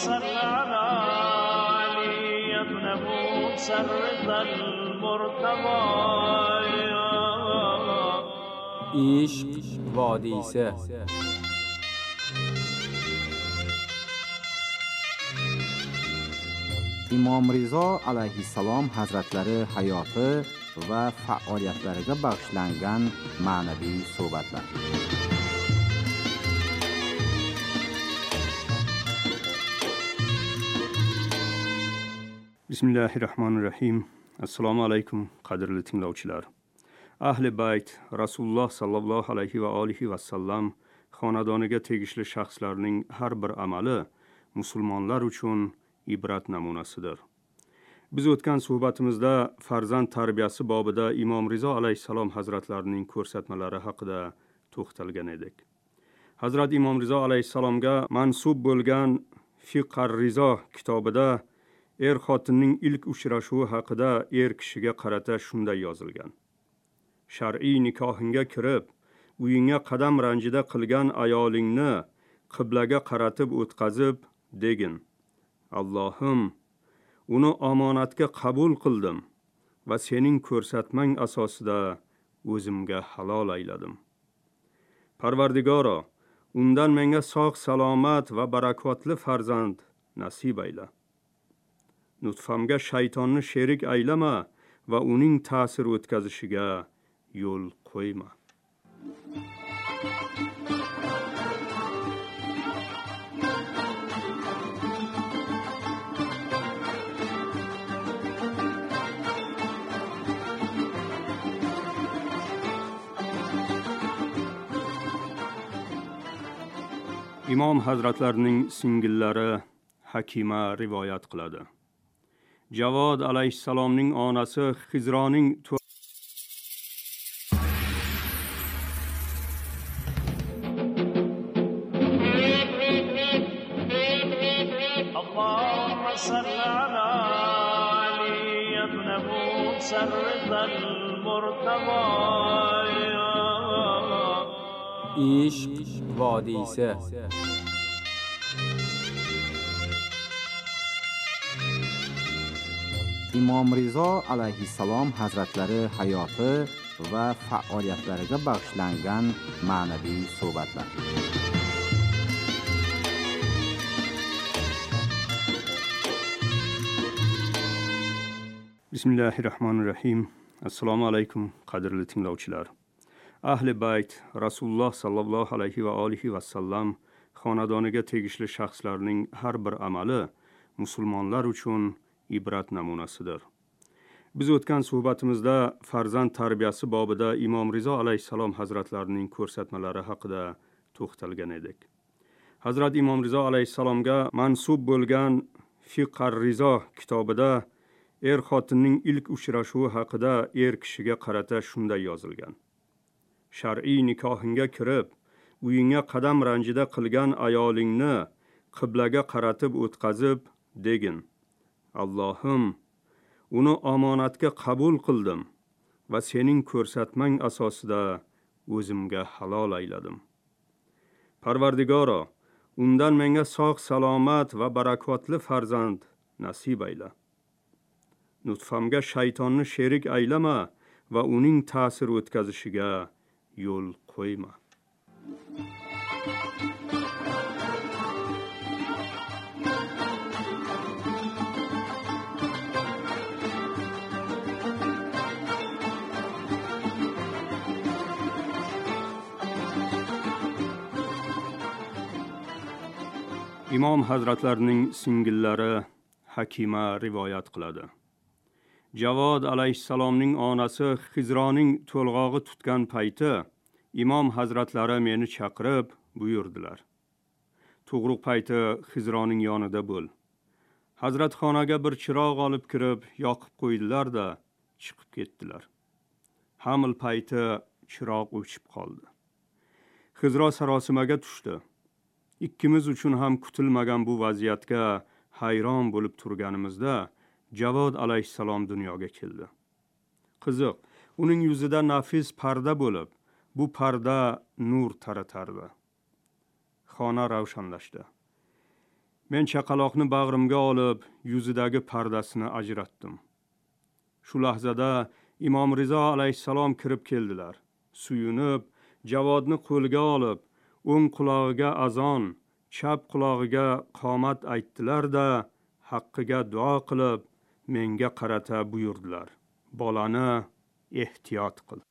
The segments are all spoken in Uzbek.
صل على علی ابن موسی المرتضی. عشق وادیسه. imom Rizo alayhissalom hazratlari hayoti va faoliyatlariga bag'ishlangan ma'naviy suhbatlar. Bismillahirrahmanirrahim. Assalomu alaykum qadrli tinglovchilar. Ahli bayt Rasululloh sallallohu alayhi va alihi va sallam xonadoniga tegishli shaxslarning har bir amali musulmonlar uchun ibrat namunasidir. Biz o'tgan suhbatimizda farzand tarbiyasi bobida imom Rizo alayhissalom hazratlarining ko'rsatmalari haqida to'xtalgan edik. Hazrat imom Rizo alayhissalomga mansub bo'lgan Fiqh Rizo kitobida xotinning ilk uchrashuvi haqida kishiga qarata shunday yozilgan: shar'iy nikohingga kirib, uyingga qadam ranjida qilgan ayolingni qiblaga qaratib o'tkazib degin: Allohim, uni omonatga qabul qildim va sening ko'rsatmang asosida o'zimga halol ayladim. Parvardigoro, undan menga sog' salomat va barakotli farzand nasib ayla. Nutfamga shaytonni sherik aylama va uning ta'sir o'tkazishiga yo'l qo'yma. Imom hazratlarining singillari Hakima rivoyat qiladi. Javod alayhissalomning onasi Xizroning Allahumma salli ala Ali ibn Musa al-Murtaba. Ishq vodiysi. imom Rizo alayhissalom hazratlari hayoti va faoliyatlariga bag'ishlangan ma'naviy suhbatlar. Bismillahirrahmanirrahim. Assalomu alaykum qadrli tinglovchilar. Ahli bayt Rasululloh sallallohu alayhi va alihi va sallam xonadoniga tegishli shaxslarning har bir amali musulmonlar uchun ibrat namunasidir. Biz o'tgan suhbatimizda farzand tarbiyasi bobida imom Rizo alayhissalom hazratlarining ko'rsatmalari haqida to'xtalgan edik. Hazrat imom Rizo alayhissalomga mansub bo'lgan Fiqh Rizo kitobida xotinning ilk uchrashuvi haqida kishiga qarata shunday yozilgan: shar'iy nikohingga kirib, uyingga qadam ranjida qilgan ayolingni qiblaga qaratib o'tkazib degin: Allohim, uni omonatga qabul qildim va sening ko'rsatmang asosida o'zimga halol ayladim. Parvardigoro, undan menga sog' salomat va barakotli farzand nasib ayla. Nutfamga shaytonni sherik aylama va uning ta'sir o'tkazishiga yo'l qo'yma. Imom hazratlarining singillari Hakima rivoyat qiladi. Javod alayhissalomning onasi Xizroning to'lg'og'i tutgan payti imom hazratlari meni chaqirib buyurdilar: tug'ruq payti Xizroning yonida bo'l. Hazratxonaga bir chiroq olib kirib yoqib qo'ydilar-da chiqib ketdilar. Hamil payti chiroq o'chib qoldi. Xizro sarosimaga tushdi. Ikkimiz uchun ham kutilmagan bu vaziyatga hayron bo'lib turganimizda Javod alayhissalom dunyoga keldi. Qiziq, uning yuzida nafis parda bo'lib, bu parda nur taratardi. Xona ravshanlashdi. Men chaqaloqni bag'rimga olib, yuzidagi pardasini ajratdim. Shu lahzada Imom Rizo alayhissalom kirib keldilar. Suyunib, Javodni qo'lga olib, o'ng qulog'iga azon, chap qulog'iga qomat aytdilar-da, haqqiga duo qilib, menga qarata buyurdilar: bolani ehtiyot qil.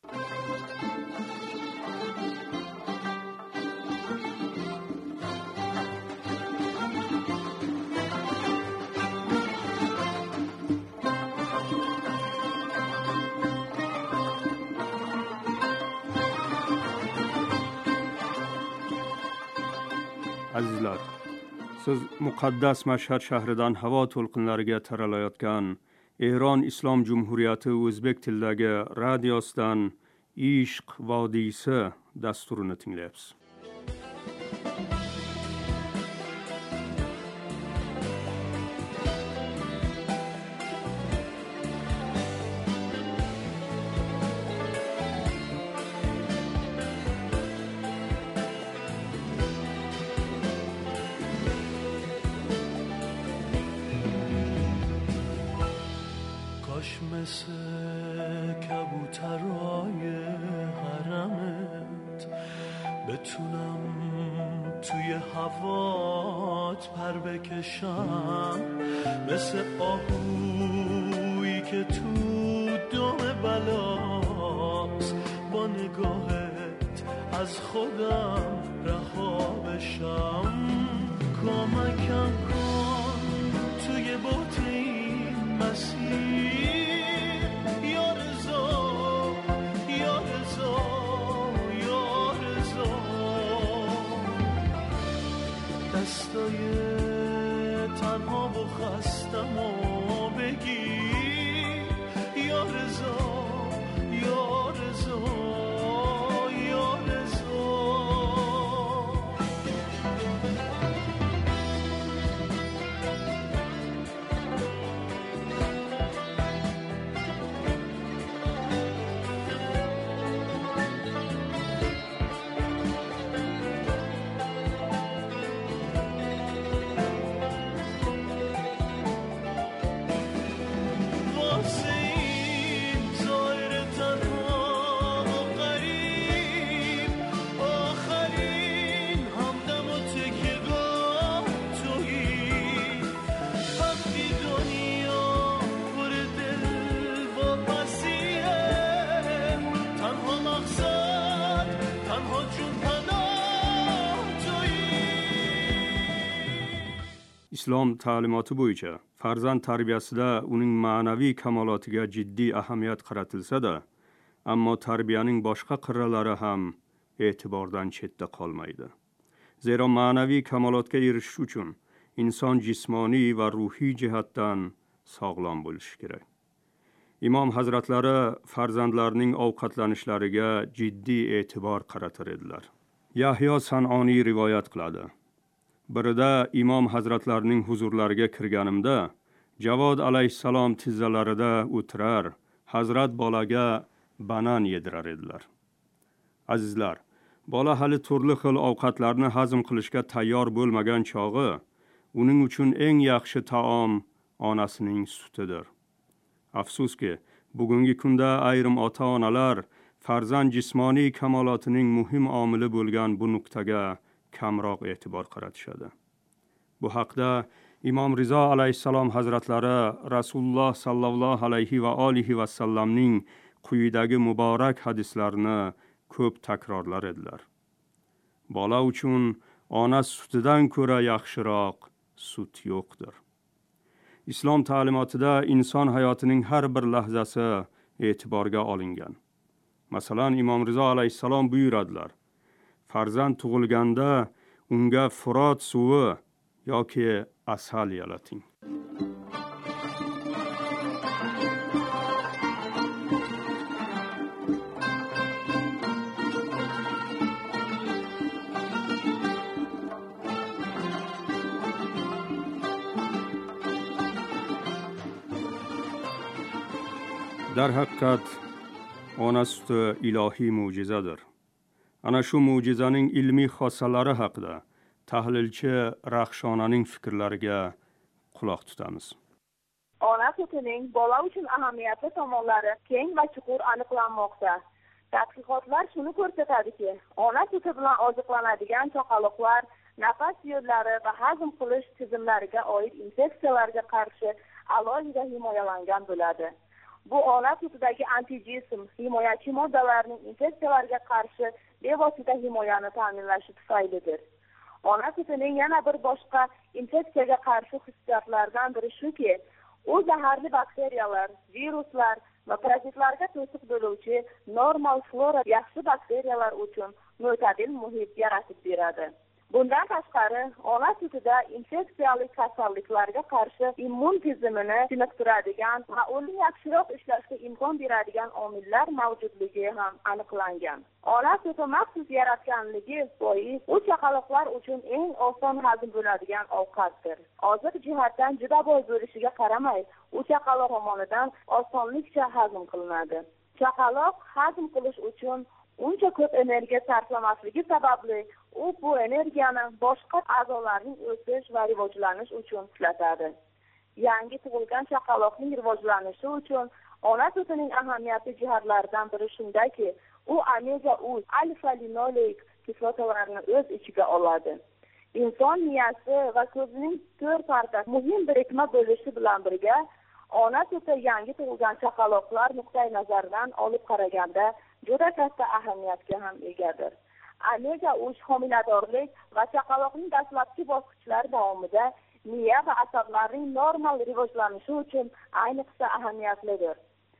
Azizlar, siz muqaddas Mashhad shahridan havo to'lqinlariga taralayotgan Eron Islom Jumhuriyati o'zbek tilidagi radiosidan Ishq vodiysi dasturini tinglayapsiz. مثل کبوترهای حرمت بتونم توی هوات پر بکشم، مثل آهویی که تو دم بلاست با نگاهت از خودم رها بشم. کمکم کن توی بوت این مسیر، دستای تنها و خستم و بگیر یا رضا یا رضا یا رضا. Islom ta'limoti bo'yicha farzand tarbiyasida uning ma'naviy kamolotiga jiddiy ahamiyat qaratilsa-da, ammo tarbiyaning boshqa qirralari ham e'tibordan chetda qolmaydi. Zero ma'naviy kamolotga erishish uchun inson jismoniy va ruhiy jihatdan sog'lom bo'lishi kerak. Imom hazratlari farzandlarining ovqatlanishlariga jiddiy e'tibor qaratar edilar. Yahyo San'oniy rivoyat qiladi. Birida imom hazratlarining huzurlariga kirganimda, Javod alayhissalom tizzalarida o'tirar, hazrat bolaga banan yedirar edilar. Azizlar, bola hali turli xil ovqatlarni hazm qilishga tayyor bo'lmagan chog'i, uning uchun eng yaxshi taom onasining sutidir. Afsuski, bugungi kunda ayrim ota-onalar farzand jismoniy kamolotining muhim omili bo'lgan bu nuqtaga kamroq e'tibor qaratishadi. Bu haqda Imom Rizo alayhissalom hazratlari Rasululloh sallallohu alayhi va alihi va sallamning quyidagi muborak hadislarini ko'p takrorlar edilar. Bola uchun ona sutidan ko'ra yaxshiroq sut yo'qdir. Islom ta'limotida inson hayotining har bir lahzasi e'tiborga olingan. Masalan, Imom Rizo alayhissalom buyuradilar: farzand tug'ilganda unga Furot suvi yoki asal yalating. Dar haqiqat ona suti ilohiy mo'jizadir. Ana shu mo'jizaning ilmiy xossalari haqida tahlilchi Raxshonaning fikrlariga quloq tutamiz. Ona sutining bola uchun ahamiyatli tomonlari keng va chuqur aniqlanmoqda. Tadqiqotlar shuni ko'rsatadiki, ona suti bilan oziqlanadigan chaqaloqlar nafas yo'llari va hazm qilish tizimlariga oid infeksiyalarga qarshi alohida himoyalangan bo'ladi. Bu ona sutidagi antijism himoyachi moddalarning infeksiyalarga qarshi bevosita himoyani ta'minlashi tufaylidir. Ona sutining yana bir boshqa infeksiyaga qarshi xususiyatlaridan biri shuki, u zaharli bakteriyalar, viruslar va parazitlarga to'siq bo'luvchi normal flora yaxshi bakteriyalar uchun mo'tadil muhit yaratib beradi. Bundan tashqari, ona sutida infeksiyali kasalliklarga qarshi immun tizimini chiniqtiradigan va uni yaxshiroq ishlashga imkon beradigan omillar mavjudligi ham aniqlangan. Ona suti maxsus yaratganligi bois u chaqaloqlar uchun eng oson hazm bo'ladigan ovqatdir. Oziq jihatdan juda boy bo'lishiga qaramay, u chaqaloq tomonidan osonlikcha hazm qilinadi. Chaqaloq hazm qilish uchun uncha ko'p energiya sarflamasligi sababli u bu energiyani boshqa a'zolarning o'sish va rivojlanish uchun ishlatadi. Yangi tug'ilgan chaqaloqning rivojlanishi uchun ona sutining ahamiyatli jihatlaridan biri shundaki, u omega-3 alfa-linoleik kislotalarini o'z ichiga oladi. Inson miyasi va ko'zining to'rt partasi muhim birikma bo'lishi bilan birga, ona suti yangi tug'ilgan chaqaloqlar nuqtai nazaridan olib qaraganda juda katta ahamiyatga ham egadir. Omega-3 homiladorlik va chaqaloqning dastlabki bosqichlari davomida miya va asablarning normal rivojlanishi uchun ayniqsa ahamiyatlidir.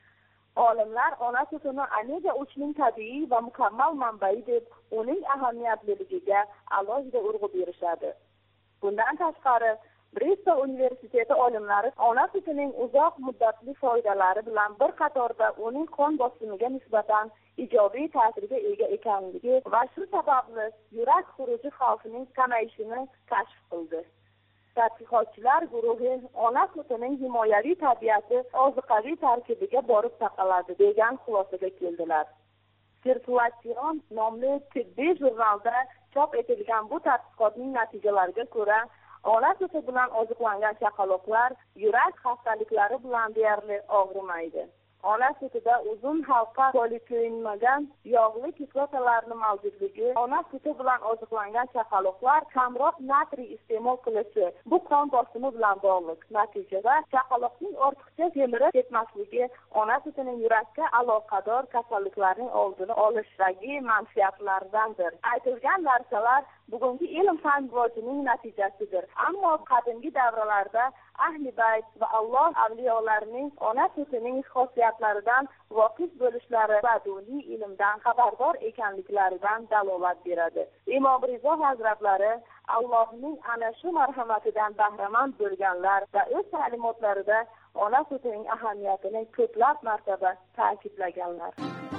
Olimlar ona sutini omega-3ning tabiiy va mukammal manbai deb uning ahamiyatliligiga alohida urg'u berishadi. Bundan tashqari, Bristol universiteti olimlari ona sutining uzoq muddatli foydalari bilan bir qatorda uning qon bosimiga nisbatan ijobiy ta'sirga ega ekanligi va shu sababli yurak xuruji xavfining kamayishini kashf qildi. Tadqiqotchilar guruhi ona sutining himoyaviy tabiati ozuqaviy tarkibiga borib taqaladi degan xulosaga keldilar. Circulation nomli tibbiy jurnalda chop etilgan bu tadqiqotning natijalariga ko'ra, ona suti bilan oziqlangan chaqaloqlar yurak xastaliklari bilan deyarli og'rimaydi. Ona sutida uzun halqa polikoinmagan yog'li kislotalarni mavjudligi, ona suti bilan oziqlangan chaqaloqlar kamroq natriy iste'mol qilishi bu qon bosimi bilan bog'liq. Natijada chaqaloqning ortiqcha semirib ketmasligi ona sutining yurakka aloqador kasalliklarning oldini olishdagi manfaatlaridandir. Aytilgan narsalar bugungi ilm-fan rivojining natijasidir. Ammo qadimgi davrlarda ahli bayt va Alloh avliyolarining ona sutining xususiyatlaridan voqif bo'lishlari va diniy ilmdan xabardor ekanliklaridan dalolat beradi. Imom Rizo hazratlari Allohning ana shu marhamatidan bahramand bo'lganlar va o'z ta'limotlarida ona sutining ahamiyatini ko'plab martaba ta'kidlaganlar.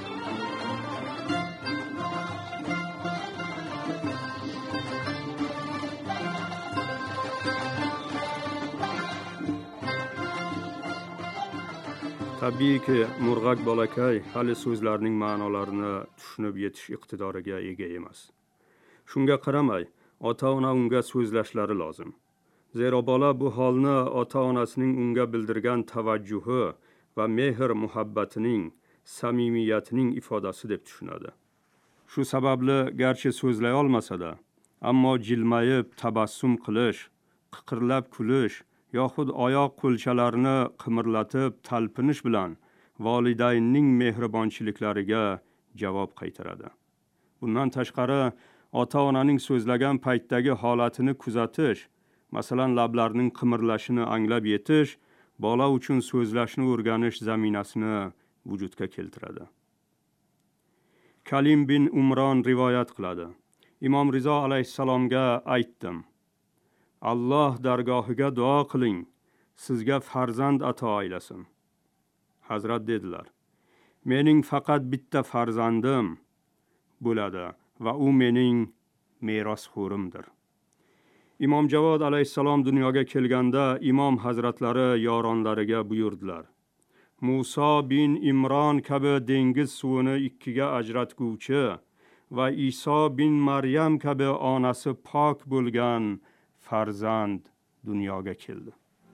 Tabiiyki, murg'ak bolakay hali so'zlarning ma'nolarini tushunib yetish iqtidoriga ega emas. Shunga qaramay, ota-ona unga so'zlashlari lozim. Zero bola bu holni ota-onasining unga bildirgan tavajjuhi va mehr-muhabbatining, samimiyatining ifodasi deb tushunadi. Shu sababli garchi so'zlay olmasa-da, ammo jilmayib tabassum qilish, qiqirlab kulish yoxud oyoq qo'lchalarini qimirlatib talpinish bilan validaynning mehribonchiliklariga javob qaytaradi. Bundan tashqari, ota-onaning so'zlagan paytdagi holatini kuzatish, masalan lablarining qimirlashini anglab yetish, bola uchun so'zlashni o'rganish zaminasini vujudga keltiradi. Kalim bin Umron rivoyat qiladi. Imom Rizo alayhissalomga aytdim: Alloh dargohiga duo qiling, sizga farzand ato aylasin. Hazrat dedilar: Mening faqat bitta farzandim bo'ladi va u mening merosxo'rimdir. Imom Javod alayhissalom dunyoga kelganda imom hazratlari yoronlariga buyurdilar: Muso bin Imron kabi dengiz suvini ikkiga ajratguvchi va Iso bin Maryam kabi onasi pok bo'lgan farzand dunyoga keldi.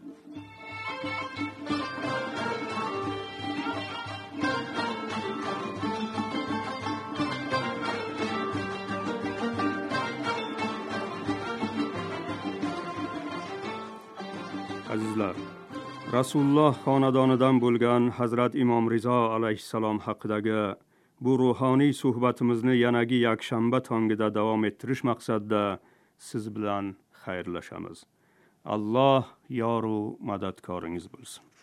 Azizlar, Rasululloh xonadonidan bo'lgan Hazrat Imom Rizo alayhissalom haqidagi bu ruhoniy suhbatimizni yanagi yakshanba tongida davom ettirish maqsadida siz bilan xayrlashamiz. Alloh yoru madadkoringiz bo'lsin.